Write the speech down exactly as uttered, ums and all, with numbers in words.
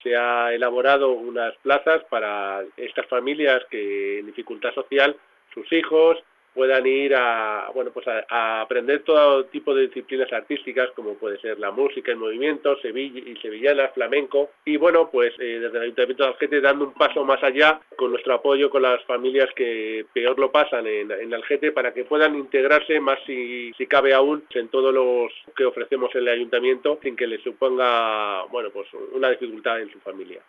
se ha elaborado unas plazas para estas familias que en dificultad social, sus hijos puedan ir a, bueno, pues a, a aprender todo tipo de disciplinas artísticas, como puede ser la música, el movimiento, sevilla y sevillanas, flamenco. Y bueno, pues eh, desde el Ayuntamiento de Algete dando un paso más allá con nuestro apoyo con las familias que peor lo pasan en, en Algete, para que puedan integrarse más, si, si cabe aún, en todos los que ofrecemos en el Ayuntamiento, sin que les suponga, bueno, pues una dificultad en su familia.